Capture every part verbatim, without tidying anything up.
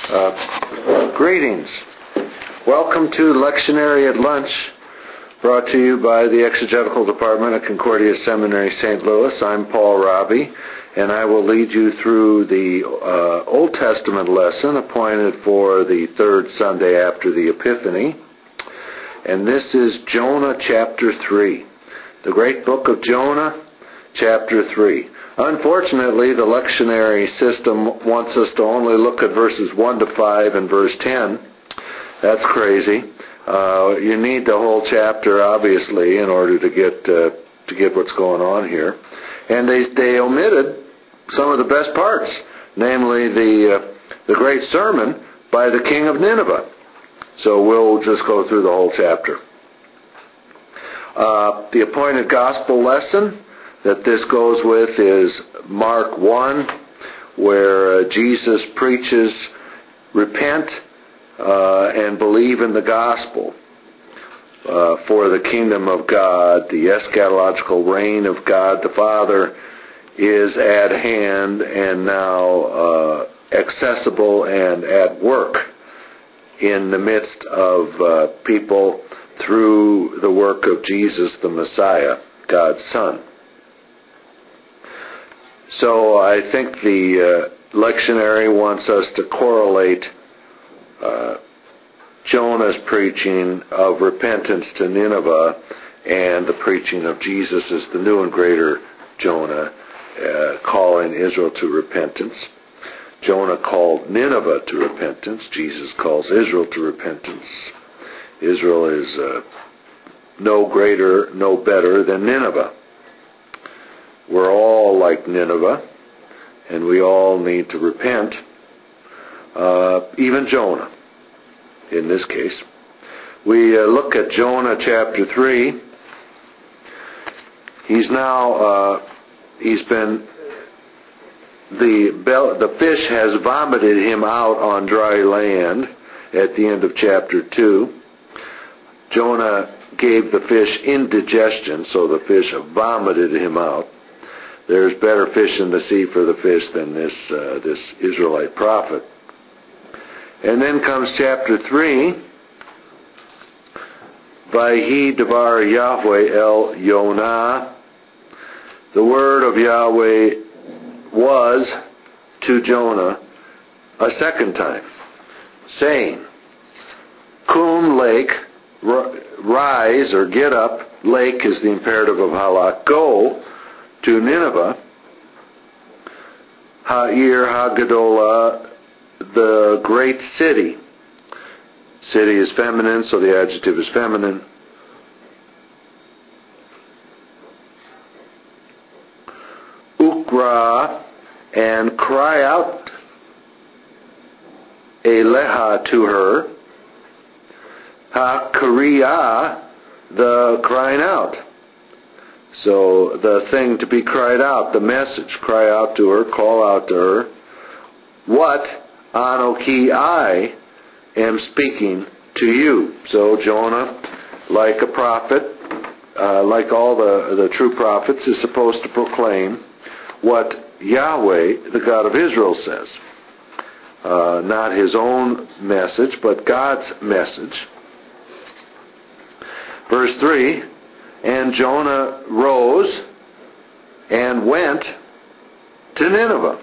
Uh, greetings. Welcome to Lectionary at Lunch, brought to you by the Exegetical Department at Concordia Seminary, Saint Louis. I'm Paul Robbie, and I will lead you through the uh, Old Testament lesson appointed for the third Sunday after the Epiphany. And this is Jonah chapter three, the great book of Jonah, chapter three. Unfortunately, the lectionary system wants us to only look at verses one to five and verse ten. That's crazy. Uh, you need the whole chapter, obviously, in order to get uh, to get what's going on here. And they they omitted some of the best parts, namely the uh, the great sermon by the king of Nineveh. So we'll just go through the whole chapter. Uh, the appointed gospel lesson that this goes with is Mark one, where uh, Jesus preaches, repent uh, and believe in the gospel uh, for the kingdom of God. The eschatological reign of God the Father is at hand and now uh, accessible and at work in the midst of uh, people through the work of Jesus the Messiah, God's Son. So I think the uh, lectionary wants us to correlate uh, Jonah's preaching of repentance to Nineveh and the preaching of Jesus as the new and greater Jonah, uh, calling Israel to repentance. Jonah called Nineveh to repentance. Jesus calls Israel to repentance. Israel is uh, no greater, no better than Nineveh. We're all like Nineveh, and we all need to repent. Uh, even Jonah, in this case. We uh, look at Jonah chapter three. He's now, uh, he's been, the, bell, the fish has vomited him out on dry land at the end of chapter two. Jonah gave the fish indigestion, so the fish vomited him out. There's better fish in the sea for the fish than this uh, this Israelite prophet. And then comes chapter three. Vayhi devar Yahweh el Yonah. The word of Yahweh was to Jonah a second time, saying, Kum lake, rise or get up. Lake is the imperative of halak. Go to Nineveh, Ha'ir Hagadola, the great city. City is feminine, so the adjective is feminine. Ukra, and cry out Eleha to her. Ha-Kriya, the crying out. So the thing to be cried out, the message, cry out to her, call out to her. What Anoki I am speaking to you. So Jonah, like a prophet, uh, like all the, the true prophets, is supposed to proclaim what Yahweh, the God of Israel, says. Uh, not his own message, but God's message. Verse three, and Jonah rose and went to Nineveh.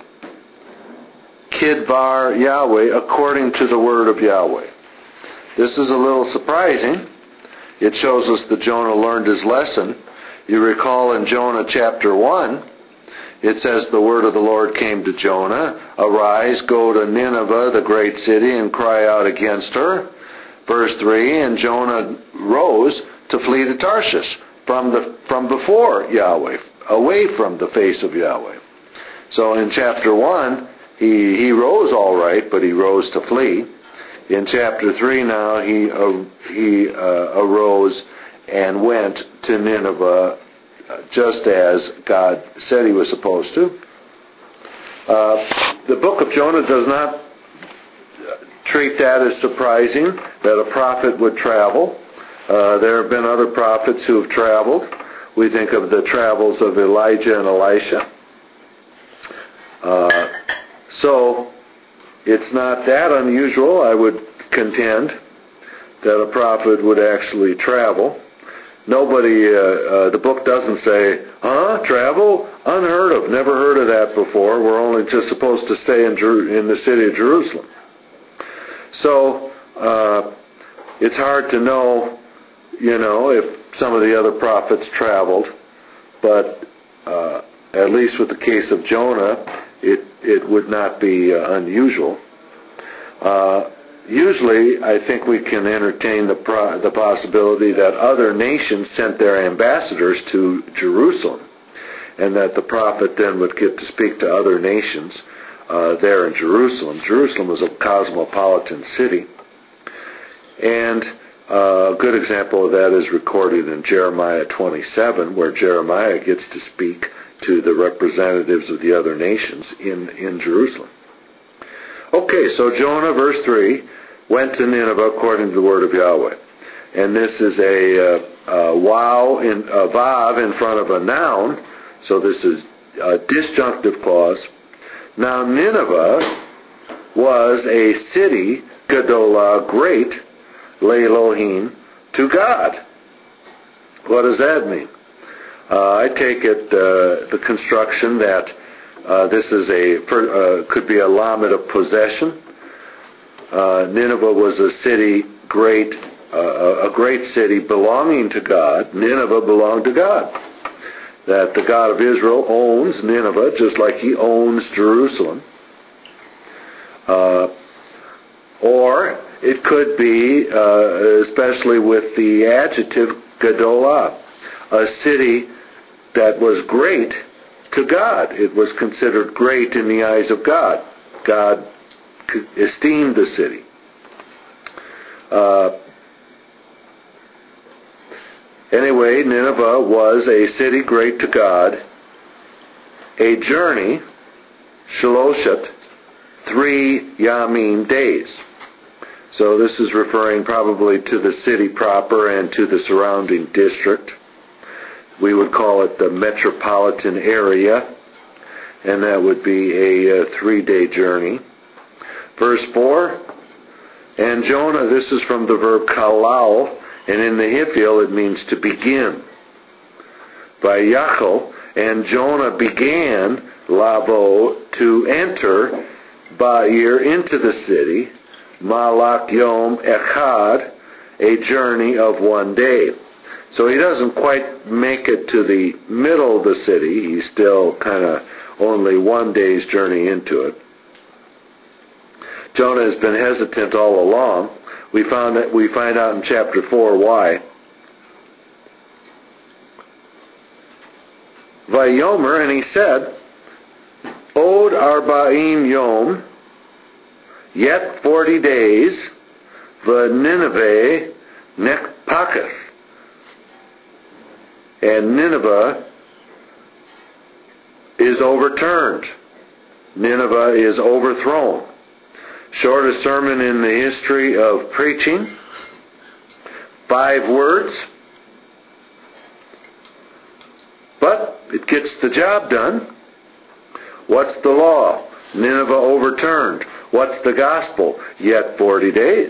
Kidvar Yahweh, according to the word of Yahweh. This is a little surprising. It shows us that Jonah learned his lesson. You recall in Jonah chapter one, it says the word of the Lord came to Jonah. Arise, go to Nineveh, the great city, and cry out against her. Verse three, and Jonah rose to flee to Tarshish from the from before Yahweh, away from the face of Yahweh. So in chapter one, he he rose all right, but he rose to flee. In chapter three now, he uh, he uh, arose and went to Nineveh, uh, just as God said he was supposed to. Uh, the book of Jonah does not treat that as surprising, that a prophet would travel. Uh, there have been other prophets who have traveled. We think of the travels of Elijah and Elisha. Uh, so, it it's not that unusual, I would contend, that a prophet would actually travel. Nobody, uh, uh, the book doesn't say, huh, travel? Unheard of, never heard of that before. We're only just supposed to stay in, Jer- in the city of Jerusalem. So, uh, it's hard to know, you know, if some of the other prophets traveled, but uh, at least with the case of Jonah, it, it would not be uh, unusual. Uh, usually, I think we can entertain the, pro- the possibility that other nations sent their ambassadors to Jerusalem, and that the prophet then would get to speak to other nations uh, there in Jerusalem. Jerusalem was a cosmopolitan city, and uh, a good example of that is recorded in Jeremiah twenty-seven, where Jeremiah gets to speak to the representatives of the other nations in, in Jerusalem. Okay, so Jonah, verse three, went to Nineveh according to the word of Yahweh. And this is a, uh, a wow, in, a vav in front of a noun, so this is a disjunctive clause. Now Nineveh was a city, Gedolah, great, Le'Elohim, to God. What does that mean? Uh, I take it uh, the construction that uh, this is a uh, could be a lamed of possession. Uh, Nineveh was a city great, uh, a great city belonging to God. Nineveh belonged to God. That the God of Israel owns Nineveh just like He owns Jerusalem. Uh, or it could be, uh, especially with the adjective Gedolah, a city that was great to God. It was considered great in the eyes of God. God esteemed the city. Uh, anyway, Nineveh was a city great to God. A journey, Shaloshet, three Yamim days. So this is referring probably to the city proper and to the surrounding district. We would call it the metropolitan area, and that would be a, a three-day journey. Verse four, and Jonah, this is from the verb kalal, and in the Hiphil it means to begin. Vayachol, and Jonah began, lavo, to enter Ba'ir into the city, malak yom echad, a journey of one day. So he doesn't quite make it to the middle of the city. He's still kind of only one day's journey into it. Jonah has been hesitant all along. We found that we find out in chapter four why. Vayomer, and he said, Od arba'im yom, yet forty days, v'Nineveh nekpaketh. And Nineveh is overturned. Nineveh is overthrown. Shortest sermon in the history of preaching. Five words. But it gets the job done. What's the law? Nineveh overturned. What's the gospel? Yet forty days.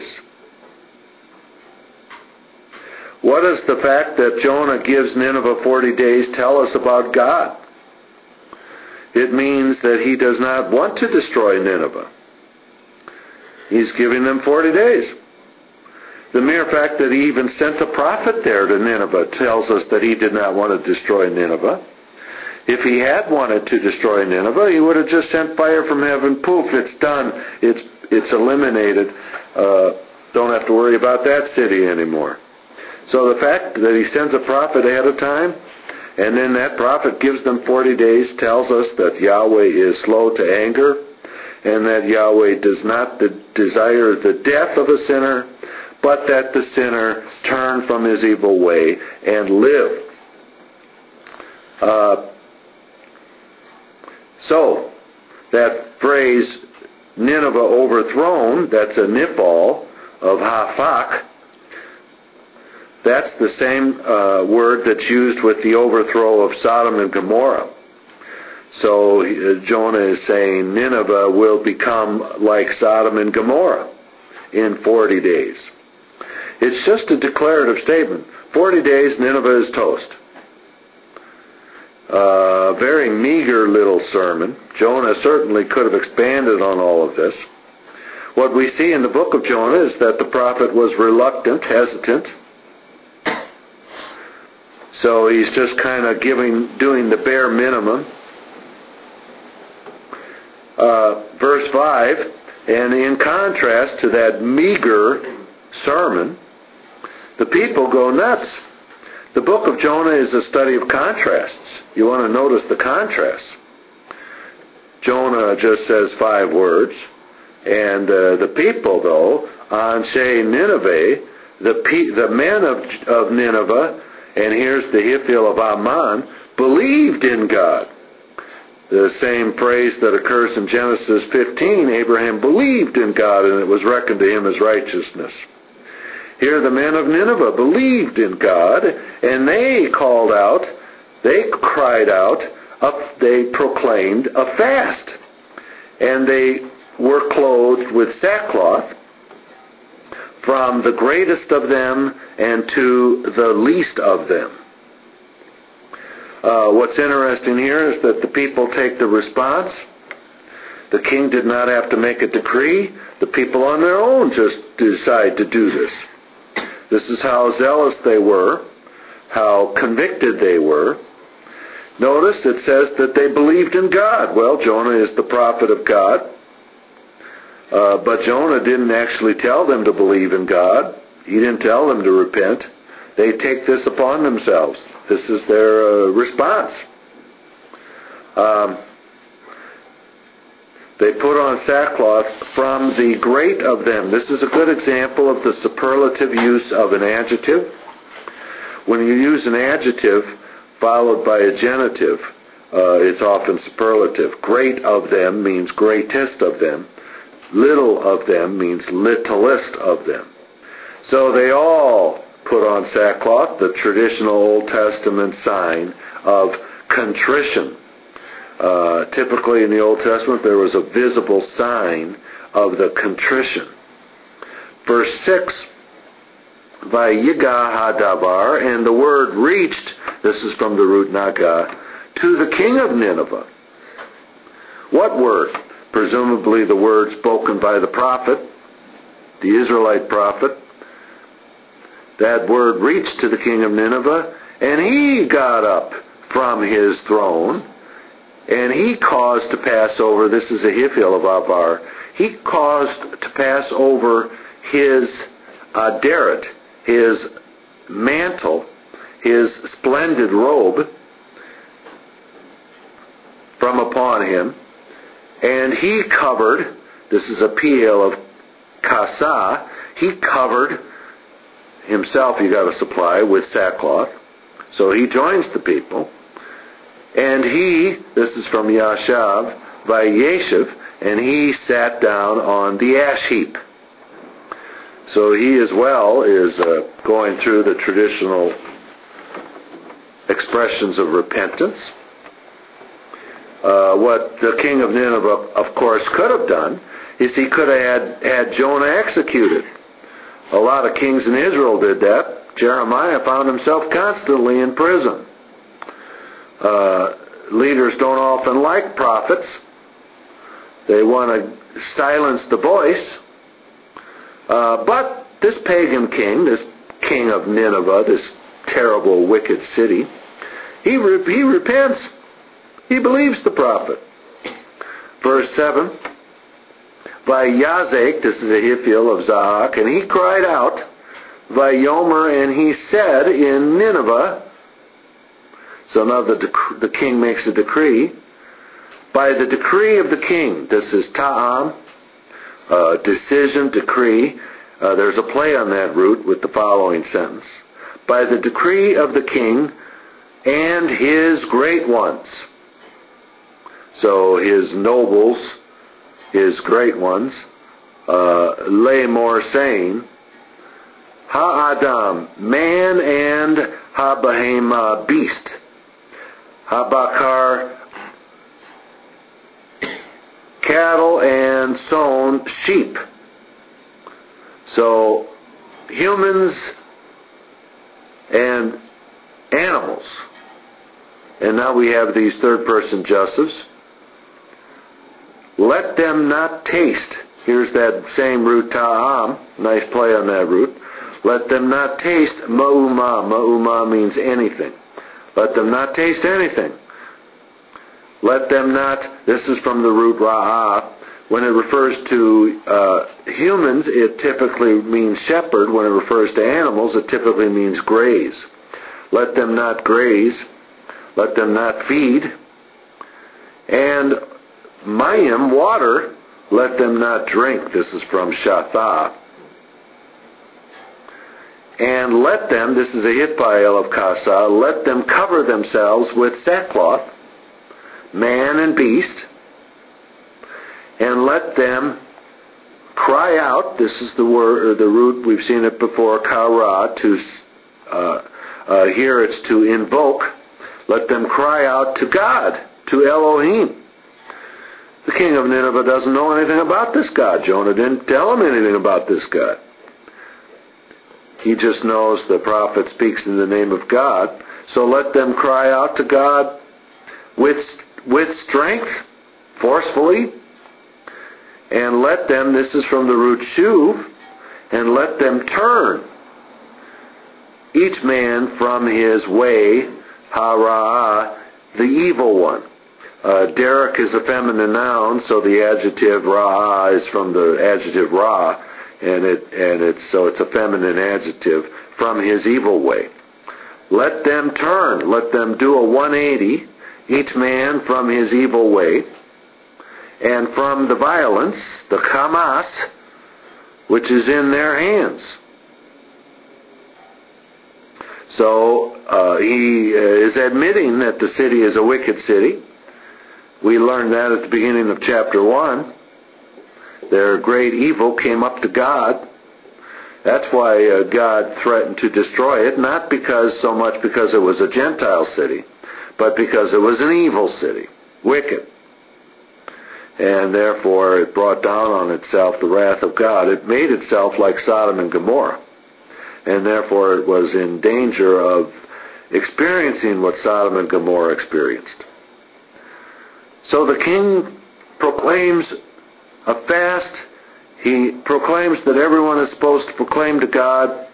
What does the fact that Jonah gives Nineveh forty days tell us about God? It means that He does not want to destroy Nineveh. He's giving them forty days. The mere fact that He even sent a prophet there to Nineveh tells us that He did not want to destroy Nineveh. If He had wanted to destroy Nineveh, He would have just sent fire from heaven. Poof, it's done. It's, it's eliminated. Uh, don't have to worry about that city anymore. So the fact that He sends a prophet ahead of time, and then that prophet gives them forty days, tells us that Yahweh is slow to anger, and that Yahweh does not de- desire the death of a sinner, but that the sinner turn from his evil way and live. Uh, so, that phrase, Nineveh overthrown, that's a nipal of hafak. That's the same uh, word that's used with the overthrow of Sodom and Gomorrah. So uh, Jonah is saying Nineveh will become like Sodom and Gomorrah in forty days. It's just a declarative statement. forty days, Nineveh is toast. A uh, very meager little sermon. Jonah certainly could have expanded on all of this. What we see in the book of Jonah is that the prophet was reluctant, hesitant. So he's just kind of giving, doing the bare minimum. Uh, verse five, and in contrast to that meager sermon, the people go nuts. The book of Jonah is a study of contrasts. You want to notice the contrasts. Jonah just says five words, and uh, the people, though, Anshe Nineveh, the pe- the men of, of Nineveh, and here's the Hiphil of Ammon, believed in God. The same phrase that occurs in Genesis fifteen, Abraham believed in God, and it was reckoned to him as righteousness. Here the men of Nineveh believed in God, and they called out, they cried out, a, they proclaimed a fast. And they were clothed with sackcloth, from the greatest of them and to the least of them. Uh, what's interesting here is that the people take the response. The king did not have to make a decree. The people on their own just decide to do this. This is how zealous they were, how convicted they were. Notice it says that they believed in God. Well, Jonah is the prophet of God. Uh, but Jonah didn't actually tell them to believe in God. He didn't tell them to repent. They take this upon themselves. This is their uh, response. Um, they put on sackcloth from the great of them. This is a good example of the superlative use of an adjective. When you use an adjective followed by a genitive, uh, it's often superlative. Great of them means greatest of them. Little of them means littlest of them. So they all put on sackcloth, the traditional Old Testament sign of contrition. Uh, typically in the Old Testament there was a visible sign of the contrition. Verse six, Vayiga hadavar, and the word reached, this is from the root naga, to the king of Nineveh. What word? Presumably the word spoken by the prophet, the Israelite prophet. That word reached to the king of Nineveh, and he got up from his throne, and he caused to pass over, this is a Hiphil of Avar, he caused to pass over his aderet, his mantle, his splendid robe from upon him, and he covered, this is a Piel of Kasa, he covered himself, you got to supply, with sackcloth. So he joins the people. And he, this is from Yashav, Vayeshev, and he sat down on the ash heap. So he as well is uh, going through the traditional expressions of repentance. Uh, what the king of Nineveh, of course, could have done is he could have had, had Jonah executed. A lot of kings in Israel did that. Jeremiah found himself constantly in prison. Uh, leaders don't often like prophets. They want to silence the voice. Uh, but this pagan king, this king of Nineveh, this terrible, wicked city, he, re- he repents. He believes the prophet. Verse seven, Vayazek, this is a Hiphil of Zahak, and he cried out, Vayomer, and he said in Nineveh, so now the, dec- the king makes a decree, by the decree of the king, this is Ta'am, uh, decision, decree, uh, there's a play on that root with the following sentence, by the decree of the king and his great ones. So his nobles, his great ones, uh, lay more saying, Ha-Adam, man, and Ha-Bahema, beast. Ha-Bakar, cattle and sown sheep. So humans and animals. And now we have these third-person justives. Let them not taste. Here's that same root ta'am. Nice play on that root. Let them not taste ma'umah. Ma'umah means anything. Let them not taste anything. Let them not, this is from the root ra'ah. When it refers to uh, humans, it typically means shepherd. When it refers to animals, it typically means graze. Let them not graze. Let them not feed. And mayim, water, let them not drink. This is from Shathah. And let them, this is a hitpael of Kasa, let them cover themselves with sackcloth, man and beast, and let them cry out. This is the word, or the root, we've seen it before, kara, to, uh, uh, here it's to invoke. Let them cry out to God, to Elohim. The king of Nineveh doesn't know anything about this God. Jonah didn't tell him anything about this God. He just knows the prophet speaks in the name of God. So let them cry out to God with, with strength, forcefully. And let them, this is from the root shuv, and let them turn, each man from his way, hara, the evil one. Uh, Derek is a feminine noun, so the adjective ra is from the adjective ra, and it and it's so it's a feminine adjective, from his evil way. Let them turn, let them do a one eighty, each man from his evil way, and from the violence, the chamas, which is in their hands. So uh, he is admitting that the city is a wicked city. We learned that at the beginning of chapter one. Their great evil came up to God. That's why uh, God threatened to destroy it, not because so much because it was a Gentile city, but because it was an evil city, wicked. And therefore it brought down on itself the wrath of God. It made itself like Sodom and Gomorrah. And therefore it was in danger of experiencing what Sodom and Gomorrah experienced. So the king proclaims a fast. He proclaims that everyone is supposed to proclaim to God,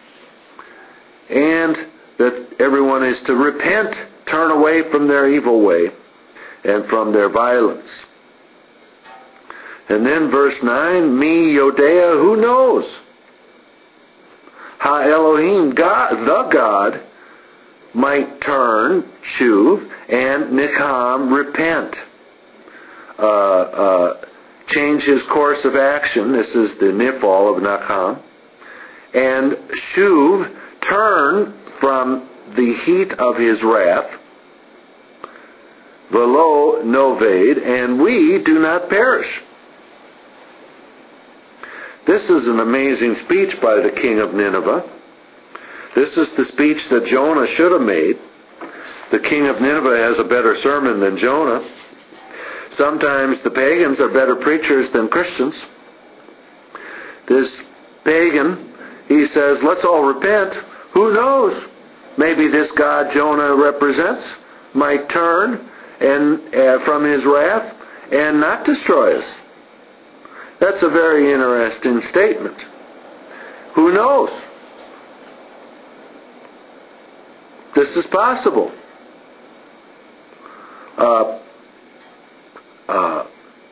and that everyone is to repent, turn away from their evil way and from their violence. And then verse nine, Mi Yodea, who knows? Ha Elohim, God, the God, might turn, shuv, and nikam, repent. Uh, uh, change his course of action. This is the nifal of nakam. And shuv, turn from the heat of his wrath. Velo noved, and we do not perish. This is an amazing speech by the king of Nineveh. This is the speech that Jonah should have made. The king of Nineveh has a better sermon than Jonah. Sometimes the pagans are better preachers than Christians. This pagan, he says, let's all repent. Who knows? Maybe this God Jonah represents might turn and uh, from his wrath and not destroy us. That's a very interesting statement. Who knows? This is possible. Uh, uh,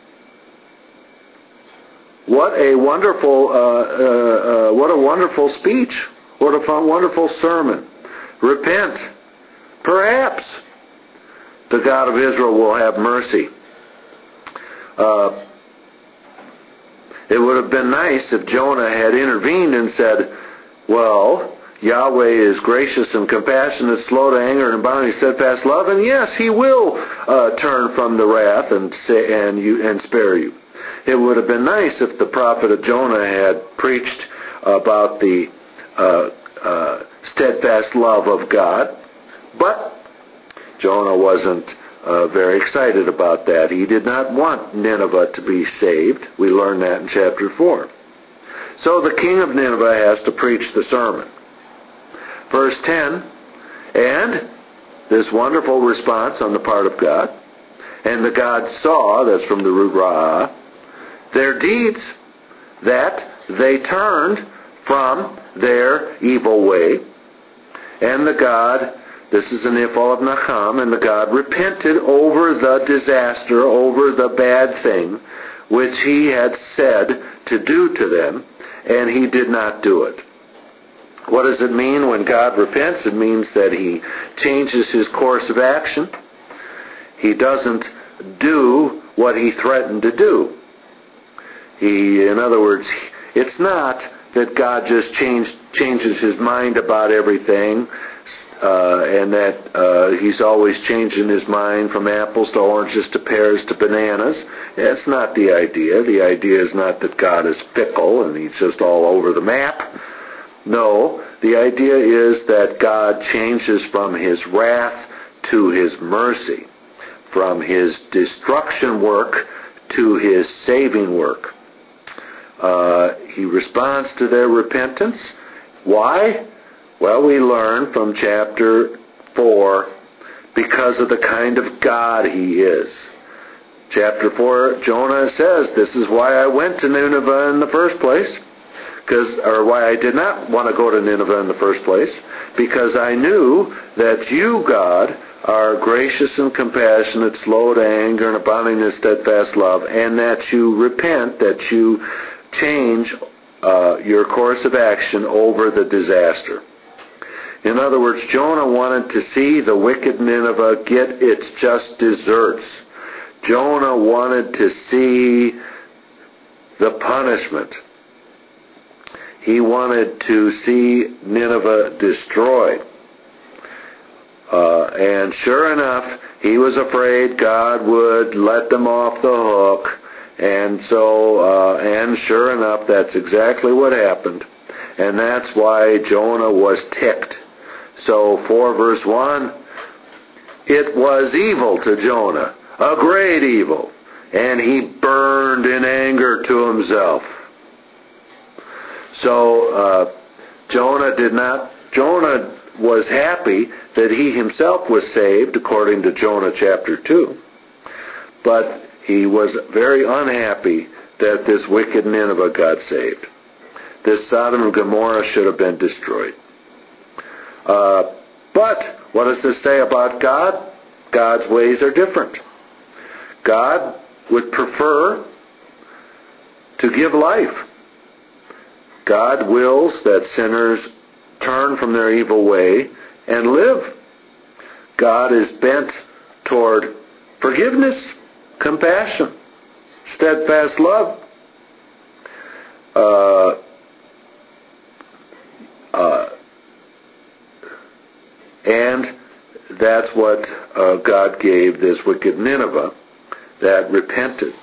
what a wonderful, uh, uh, uh, what a wonderful speech! What a fun, wonderful sermon! Repent. Perhaps the God of Israel will have mercy. Uh, it would have been nice if Jonah had intervened and said, "Well, Yahweh is gracious and compassionate, slow to anger, and abounding in steadfast love, and yes, He will uh, turn from the wrath and say, and you and spare you." It would have been nice if the prophet of Jonah had preached about the uh, uh, steadfast love of God, but Jonah wasn't uh, very excited about that. He did not want Nineveh to be saved. We learn that in chapter four. So the king of Nineveh has to preach the sermon. Verse ten, and this wonderful response on the part of God, and the God saw, that's from the root ra'ah, their deeds, that they turned from their evil way, and the God, this is an ifal of Nacham, and the God repented over the disaster, over the bad thing, which he had said to do to them, and he did not do it. What does it mean when God repents? It means that he changes his course of action. He doesn't do what he threatened to do. He, in other words, it's not that God just changed, changes his mind about everything, uh, and that uh, he's always changing his mind from apples to oranges to pears to bananas. That's not the idea. The idea is not that God is fickle and he's just all over the map. No, the idea is that God changes from his wrath to his mercy, from his destruction work to his saving work. Uh, he responds to their repentance. Why? Well, we learn from chapter four, because of the kind of God he is. Chapter four, Jonah says, this is why I went to Nineveh in the first place, because, or why I did not want to go to Nineveh in the first place, because I knew that you, God, are gracious and compassionate, slow to anger, and abounding in steadfast love, and that you repent, that you change uh, your course of action over the disaster. In other words, Jonah wanted to see the wicked Nineveh get its just deserts. Jonah wanted to see the punishment. He wanted to see Nineveh destroyed. Uh, and sure enough, he was afraid God would let them off the hook. And so, uh, and sure enough, that's exactly what happened. And that's why Jonah was ticked. So, four verse one, it was evil to Jonah, a great evil, and he burned in anger to himself. So, uh, Jonah did not, Jonah was happy that he himself was saved, according to Jonah chapter two. But he was very unhappy that this wicked Nineveh got saved. This Sodom and Gomorrah should have been destroyed. Uh, but what does this say about God? God's ways are different. God would prefer to give life. God wills that sinners turn from their evil way and live. God is bent toward forgiveness, compassion, steadfast love. Uh, uh, and that's what uh, God gave this wicked Nineveh that repented.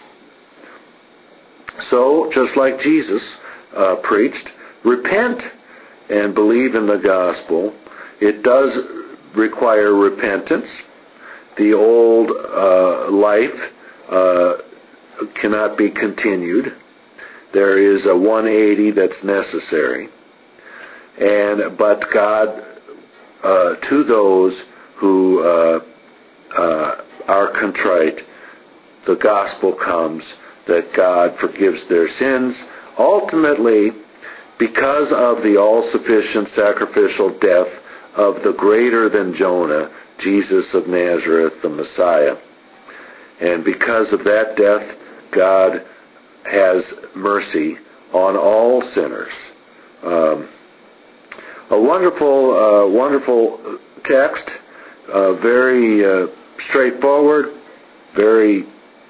So, just like Jesus uh, preached, repent and believe in the gospel. It does require repentance. The old uh, life uh, cannot be continued. There is a one eighty that's necessary. And but God, uh, to those who uh, uh, are contrite, the gospel comes that God forgives their sins, ultimately because of the all-sufficient sacrificial death of the greater than Jonah, Jesus of Nazareth, the Messiah. And because of that death, God has mercy on all sinners. Um, a wonderful, uh, wonderful text, uh, very uh, straightforward, very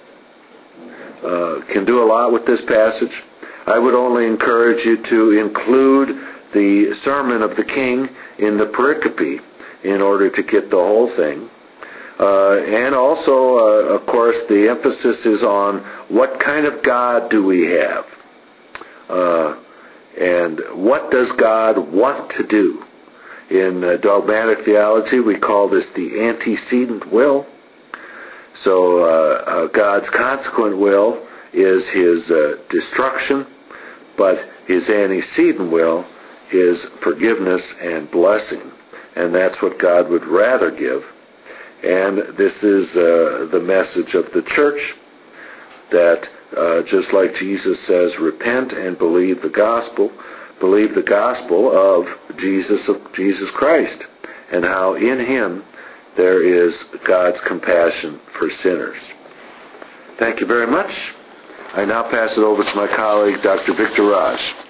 uh, can do a lot with this passage. I would only encourage you to include the sermon of the king in the pericope in order to get the whole thing. Uh, and also, uh, of course, the emphasis is on what kind of God do we have? Uh, and what does God want to do? In uh, dogmatic theology, we call this the antecedent will. So uh, uh, God's consequent will is his uh, destruction, but his antecedent will is forgiveness and blessing. And that's what God would rather give. And this is uh, the message of the church, that uh, just like Jesus says, repent and believe the gospel, believe the gospel of Jesus, of Jesus Christ, and how in him there is God's compassion for sinners. Thank you very much. I now pass it over to my colleague, Doctor Victor Raj.